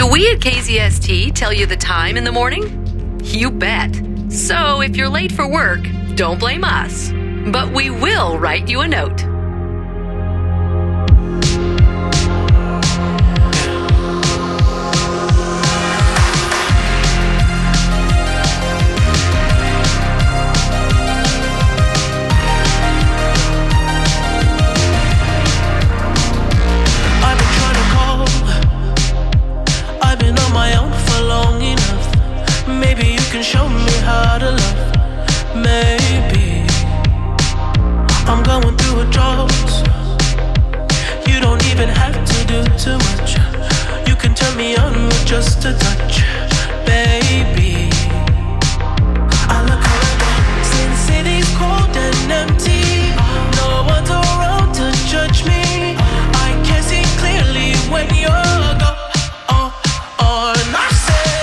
Do we at KZST tell you the time in the morning? You bet. So if you're late for work, don't blame us. But we will write you a note. Show me how to love. Maybe I'm going through a drought. You don't even have to do too much. You can turn me on with just a touch, baby. I look around, since city's cold and empty, no one's around to judge me. I can see clearly when you're gone. I said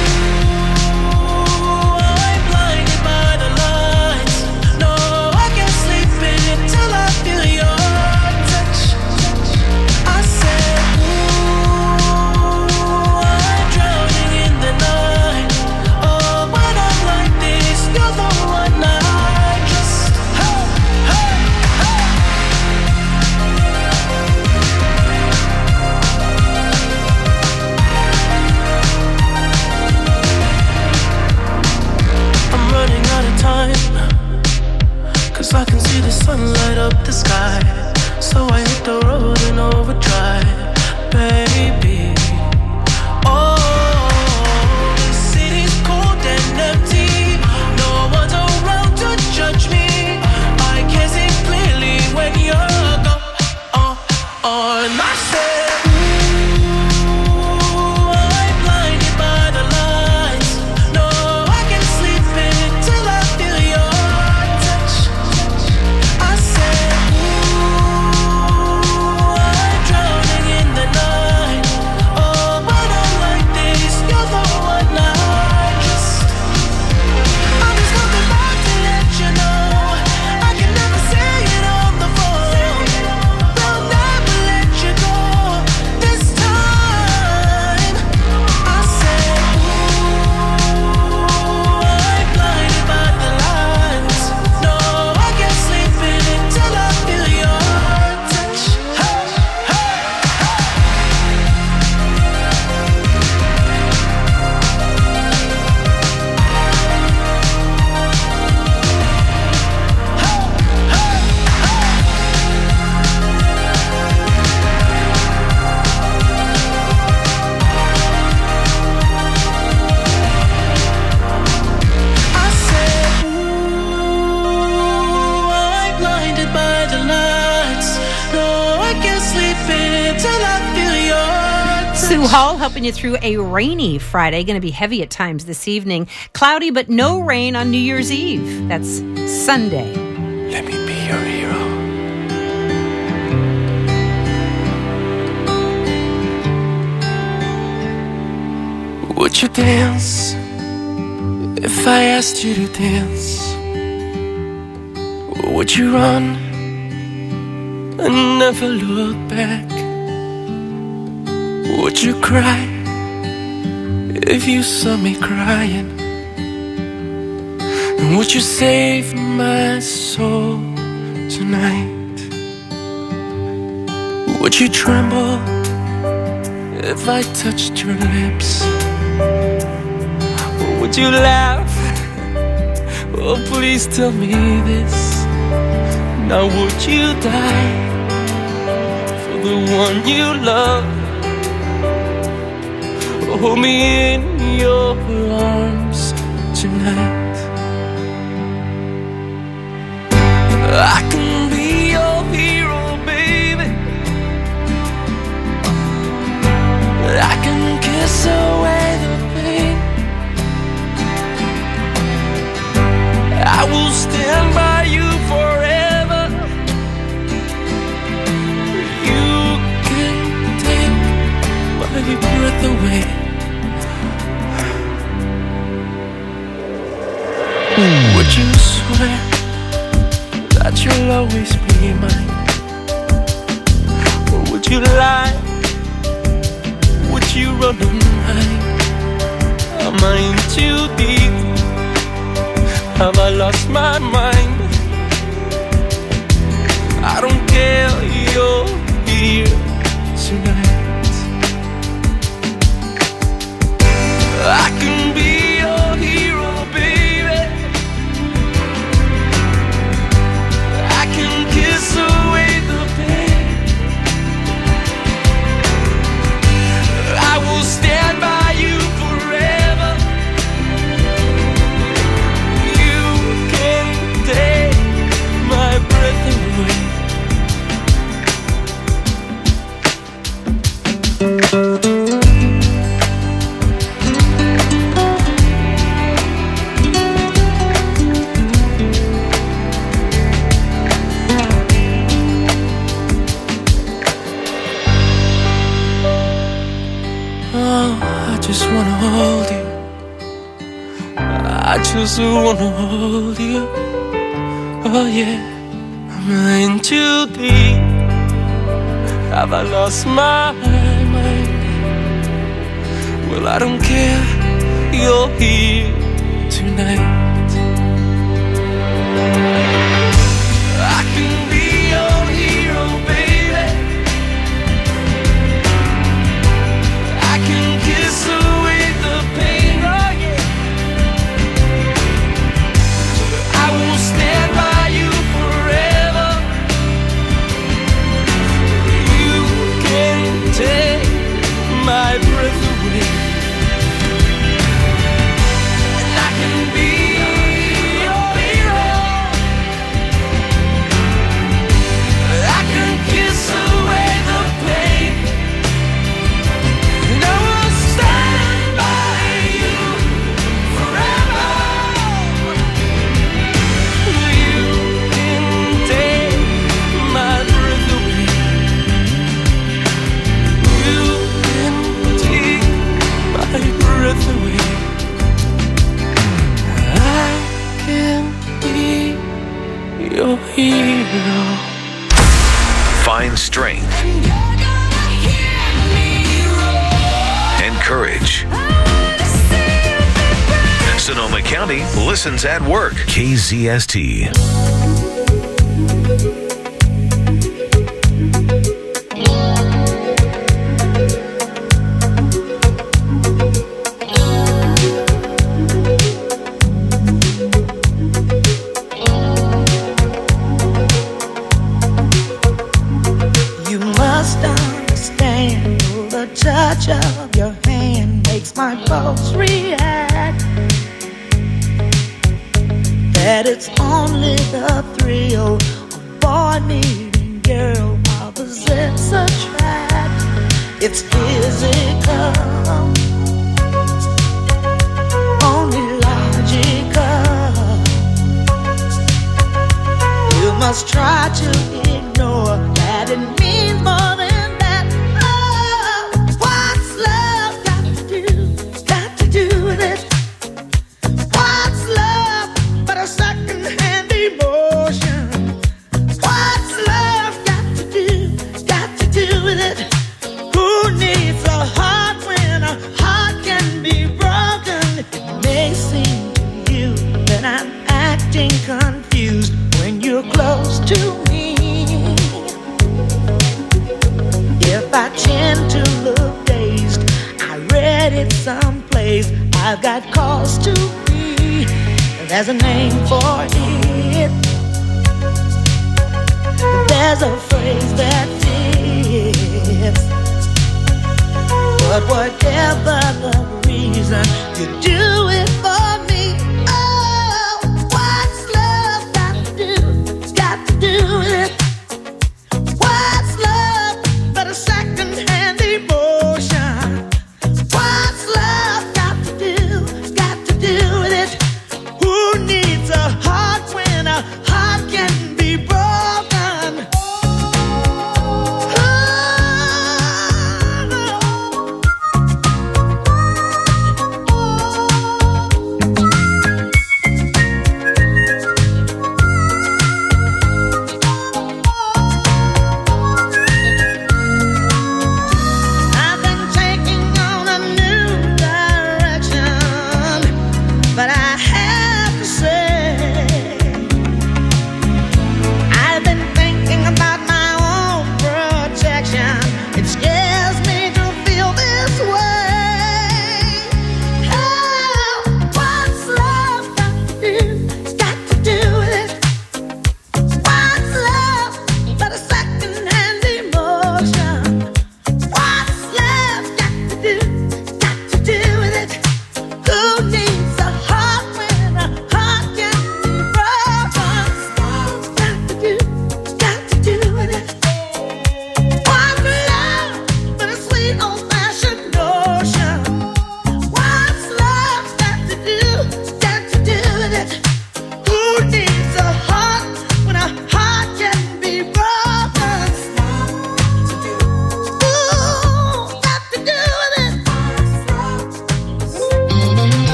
I can see the sun light up the sky, so I hit the road in overdrive, baby. Oh, the city's cold and empty, no one's around to judge me. I can see clearly when you're gone. And I said, ooh, I'm blinded by the lights. No, I can't sleep until I feel your touch. I said, ooh, I'm drowning in the night. Oh, when I'm like this, you're the one I just. I'm just coming back to let you know I can never say it on the phone. They'll never let you go this time. I said, ooh, I'm blinded by the lights. No, I can't sleep until I feel your touch. Hey, hey, I said, ooh, I'm blinded by the lights. No, I can't sleep until I feel your touch. Sue Hall helping you through a rainy Friday. Going to be heavy at times this evening. Cloudy, but no rain on New Year's Eve. That's Sunday. Let me be your hero. Would you dance if I asked you to dance? Would you run and never look back? Would you cry if you saw me crying? And would you save my soul tonight? Would you tremble if I touched your lips? Or would you laugh? Oh, please tell me this. Now would you die for the one you love? Or hold me in your arms tonight? I can be your hero, baby. I can kiss away the pain. I will stand by you forever. You can take my breath away. Would you swear that you'll always be mine? Or would you lie? Would you run away? I in too deep? Have I lost my mind? I don't care, you're here tonight. I can be your hero, baby. I can kiss away the pain. I will stand by you forever. You can take my breath away. I just wanna hold you. I just wanna hold you. Oh yeah, I'm in too deep. Have I lost my mind? Well, I don't care, you're here tonight. I can be your hero, baby. I can kiss away the pain, oh yeah. I will stand by you forever. You can take my breath away. And I can be your hero. I can kiss away the pain. And I will stand by you forever. You can take my breath away. You can take my breath away. I can be your hero. Find strength and courage. Sonoma County listens at work. KZST. You must understand the touch of your hand makes my pulse react. That it's only the thrill of boy meeting girl opposites attract. It's physical, only logical. You must try to ignore that it means more than that. Oh, what's love got to do? Got to do with it. What's love but a second-hand emotion? What's love got to do? Got to do with it. Who needs a heart when a heart can be broken? It may seem to you that I'm acting confused when you're close to me. If I tend to look dazed, I read it someplace. I've got cause to be. There's a name for it. There's a phrase that fits. But whatever the reason, you do it for me. Oh, what's love got to do? Got to do with it. What's love but a second-hand emotion? What's love got to do? Got to do with it. Who needs a heart when a heart can be broken? Oh,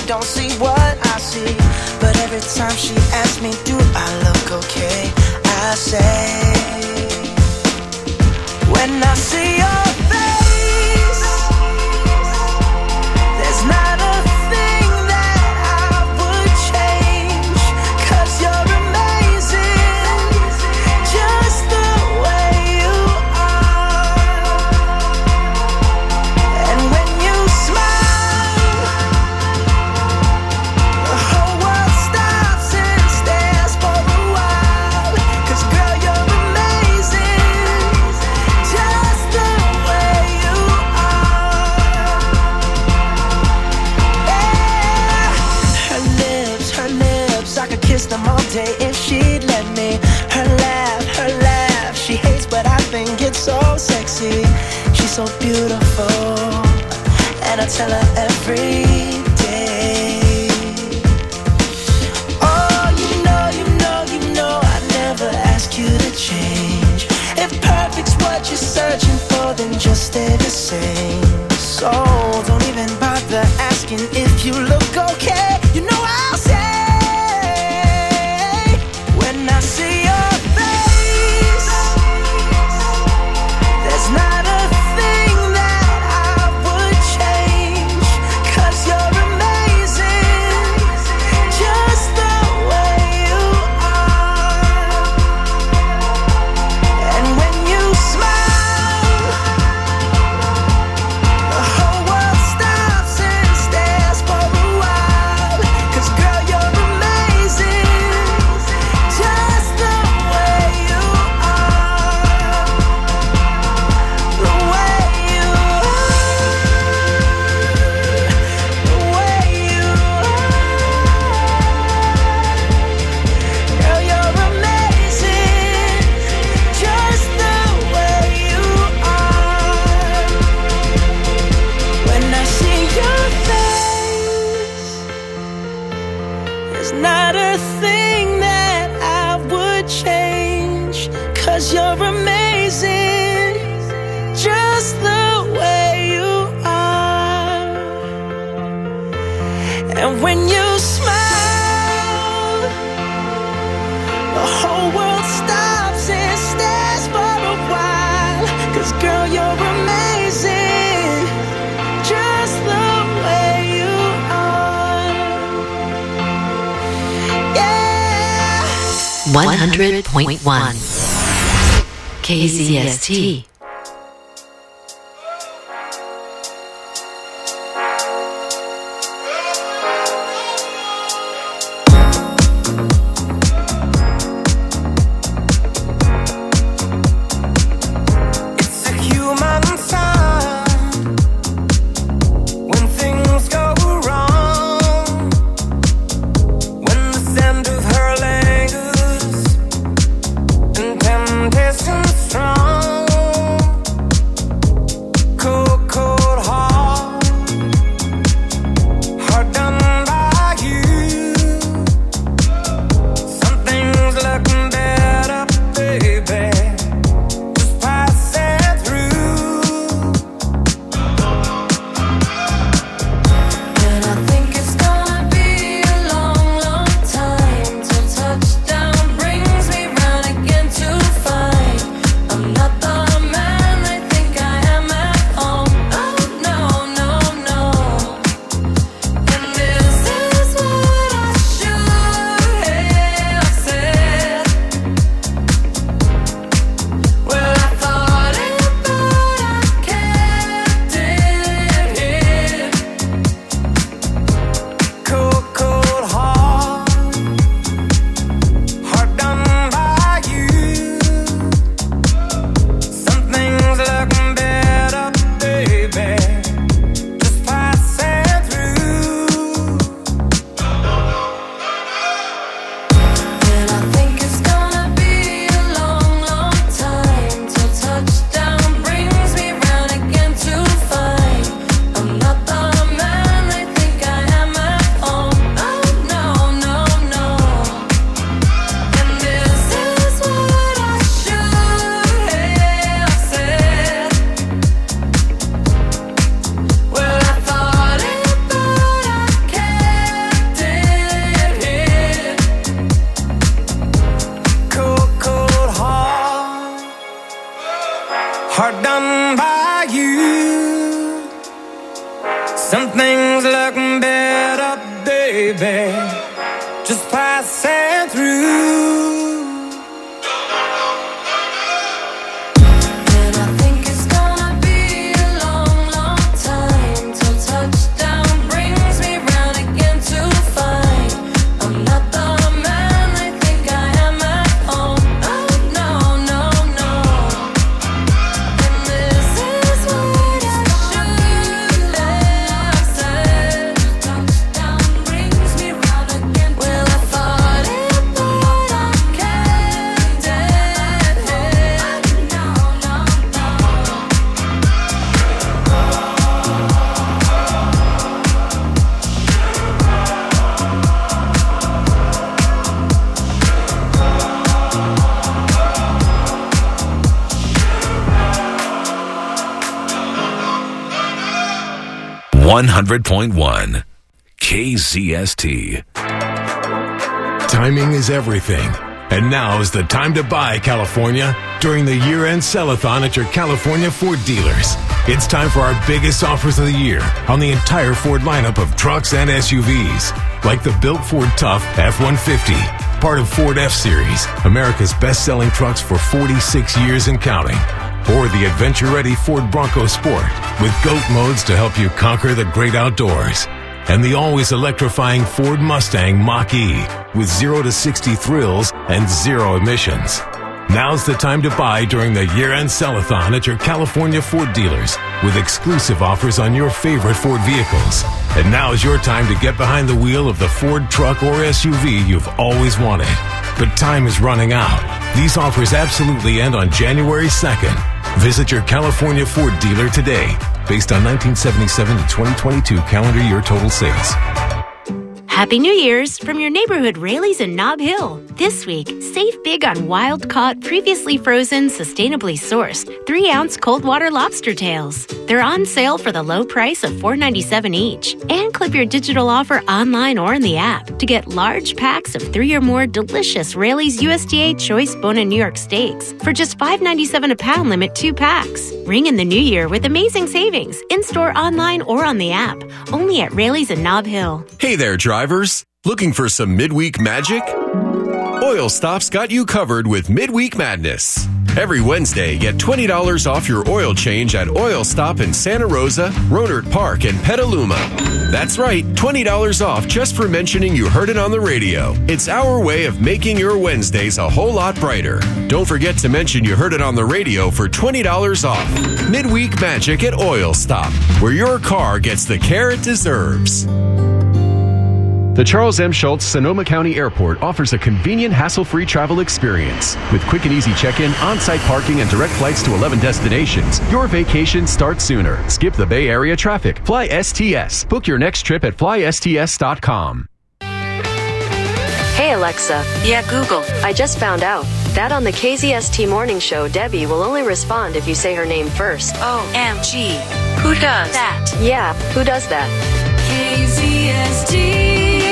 don't see what I see. But every time she asks me, do I look okay? I say, when I see your face, there's not a thing that I would change. 'Cause you're amazing, just the way you are. And when you smile, the whole world stops and stares for a while. 'Cause girl, you're amazing, just the way you are. Yeah. Her lips, I could kiss them all day if she'd let me. Her laugh, she hates but I think it's so sexy. She's so beautiful, and I tell her every day. Oh, you know, I never ask you to change. If perfect's what you're searching for, then just stay the same. So don't even bother asking if you look okay. You know I'll say, when I see your face, there's not a thing that I would change. 'Cause you're amazing, just the way you are. And when you smile, the whole world stops and stares for a while. 'Cause girl, you're amazing, just the way you are. The way you are. The way you are. Girl, you're amazing, just the way you are. When I see your face, there's not a thing that I would change. 'Cause you're amazing, just the way you are. And when you smile, the whole world stops and stares for a while. 'Cause girl, you're amazing, just the way you are. Yeah. 100.1 KZST. It's a human sign when things go wrong. When the scent of her lingers and temptation strong. hard done by you. Some things look better, baby, just passing through. .1 KZST. Timing is everything. And now is the time to buy, California, during the year-end sell-a-thon at your California Ford dealers. It's time for our biggest offers of the year on the entire Ford lineup of trucks and SUVs, like the built Ford Tough F-150, part of Ford F-Series, America's best-selling trucks for 46 years and counting. Or the adventure-ready Ford Bronco Sport with GOAT modes to help you conquer the great outdoors. And the always electrifying Ford Mustang Mach-E with 0 to 60 thrills and 0 emissions. Now's the time to buy during the year-end sell-a-thon at your California Ford dealers with exclusive offers on your favorite Ford vehicles. And now is your time to get behind the wheel of the Ford truck or SUV you've always wanted. But time is running out. These offers absolutely end on January 2nd. Visit your California Ford dealer today, based on 1977 to 2022 calendar year total sales. Happy New Year's from your neighborhood Raley's in Nob Hill. This week, save big on wild-caught, previously frozen, sustainably sourced 3-ounce cold water lobster tails. They're on sale for the low price of $4.97 each. And clip your digital offer online or in the app to get large packs of 3 or more delicious Raley's USDA Choice Bone-in New York steaks for just $5.97 a pound, limit 2 packs. Ring in the new year with amazing savings, in-store, online, or on the app. Only at Raley's in Nob Hill. Hey there, drivers. Looking for some midweek magic? Oil Stop's got you covered with Midweek Madness. Every Wednesday, get $20 off your oil change at Oil Stop in Santa Rosa, Rohnert Park, and Petaluma. That's right, $20 off just for mentioning you heard it on the radio. It's our way of making your Wednesdays a whole lot brighter. Don't forget to mention you heard it on the radio for $20 off. Midweek Magic at Oil Stop, where your car gets the care it deserves. The Charles M. Schultz Sonoma County Airport offers a convenient, hassle-free travel experience. With quick and easy check-in, on-site parking, and direct flights to 11 destinations, your vacation starts sooner. Skip the Bay Area traffic. Fly STS. Book your next trip at flysts.com. Hey, Alexa. Yeah, Google. I just found out that on the KZST Morning Show, Debbie will only respond if you say her name first. OMG. Who does that? Yeah, who does that? KZST.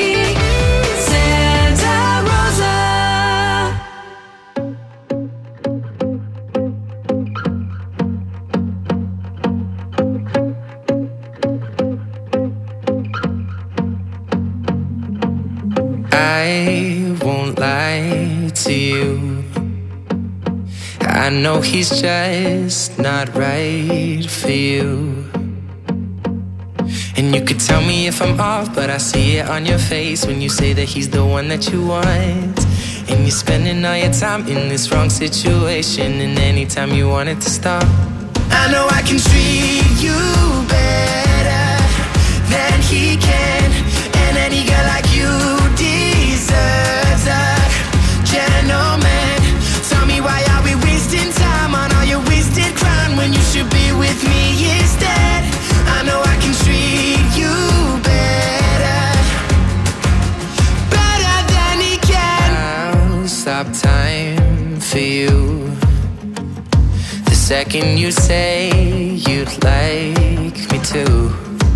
I won't lie to you. I know he's just not right for you. And you could tell me if I'm off, but I see it on your face when you say that he's the one that you want. And you're spending all your time in this wrong situation, and anytime you want it to stop, I know I can treat you better than he can. And any girl like you deserves a gentleman. Tell me, why are we wasting time on all your wasted crown when you should be with me instead? I know I can treat you better, better than he can. I'll stop time for you the second you say you'd like me to.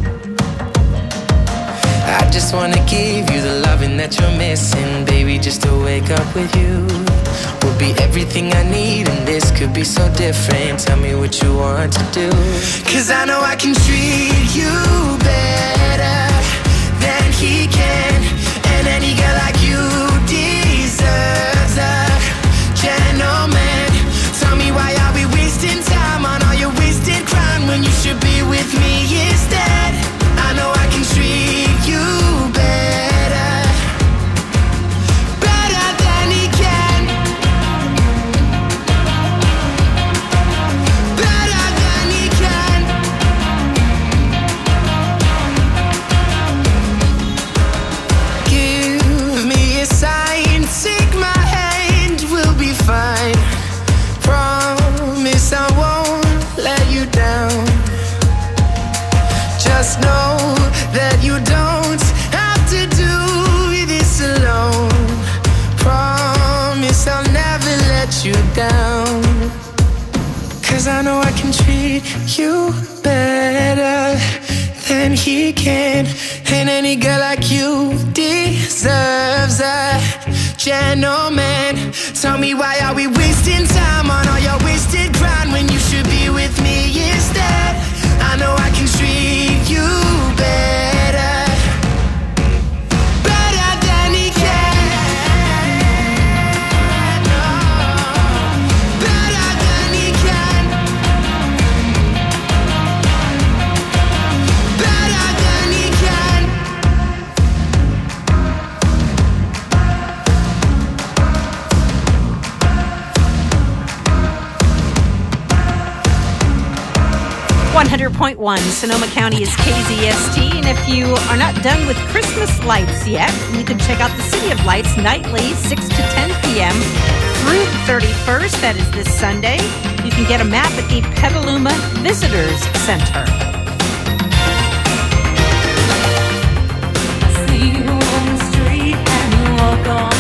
I just wanna give you the loving that you're missing, baby, just to wake up with you. will be everything I need, and this could be so different. Tell me what you want to do. 'Cause I know I can treat you better than he can, and any girl like you deserves a gentleman. Tell me why are we wasting time on all your wasted crime when you should be with me instead. I know I can treat you better, better than he can, better than he can. Give me a sign, take my hand, we'll be fine. Promise I won't let you down. Just know that you don't have to do this alone. Promise I'll never let you down. 'Cause I know I can treat you better than he can, and any girl like you deserves a gentleman. Tell me why are we wasting time on all your wasted grind when you should be with me instead. I know I can treat you better, better than he can. Oh, better than he can, better than he can. .1 Sonoma County is KZST, and if you are not done with Christmas lights yet, you can check out the City of Lights nightly, 6 to 10 p.m. through the 31st. That is this Sunday. You can get a map at the Petaluma Visitors Center. See you on the street and walk on.